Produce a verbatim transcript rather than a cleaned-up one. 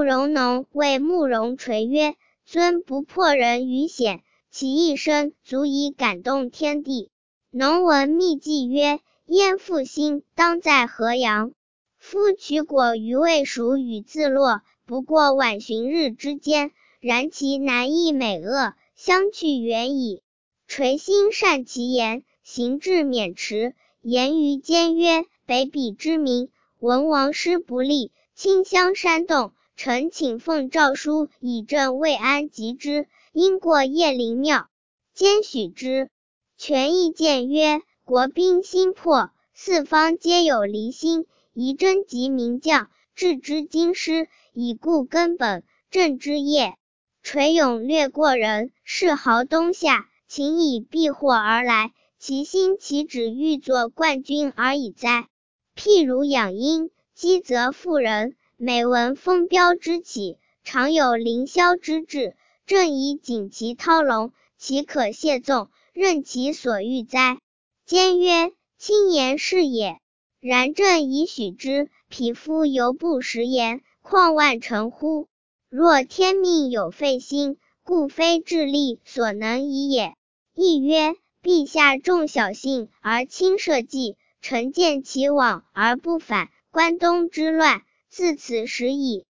慕容农谓慕容垂曰：尊不迫人于险，其一生足以感动天地。农闻秘计曰：燕父心当在河阳，夫取果于未熟与自落，不过晚旬日之间，然其难易美恶，相去远矣。垂心善其言，行志免迟，言于坚曰：北鄙之民，闻王师不利，倾相煽动，臣请奉诏书以正魏安及之，因过邺陵庙，兼许之。权亦谏曰：国兵心迫，四方皆有离心，宜征集名将，置之京师，以固根本，正之业。垂勇略过人，势豪东下，请以避祸而来，其心岂止欲作冠军而已哉？譬如养鹰，击则妇人，每闻风飙之起，常有凌霄之志，正以锦旗涛龙，岂可懈纵，任其所欲哉？坚曰：轻言是也。然朕已许之，匹夫犹不食言，况万臣乎？若天命有废心，故非智力所能已也。亦曰：陛下重小信而轻社稷，臣见其往而不返，关东之乱自此始矣。